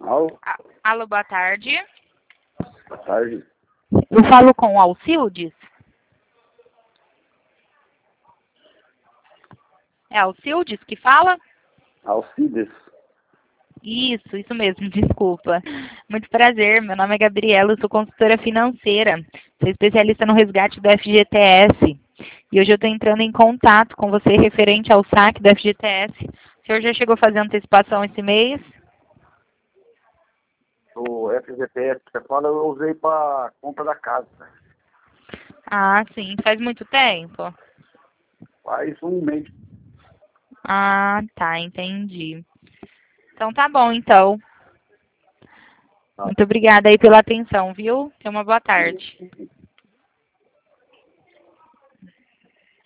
Alô, Alô, boa tarde. boa tarde. Eu falo com o Alcildes? É Alcildes que fala? Alcides. Isso mesmo, desculpa. Muito prazer, meu nome é Gabriela, eu sou consultora financeira, sou especialista no resgate do FGTS. E hoje eu estou entrando em contato com você referente ao saque do FGTS. O senhor já chegou a fazer antecipação esse mês? O FGTS que você fala, eu usei para compra da casa. Ah, sim, faz muito tempo? Faz um mês. Ah, tá, entendi. Então tá bom, então. Tá. Muito obrigada aí pela atenção, viu? Tenha uma boa tarde.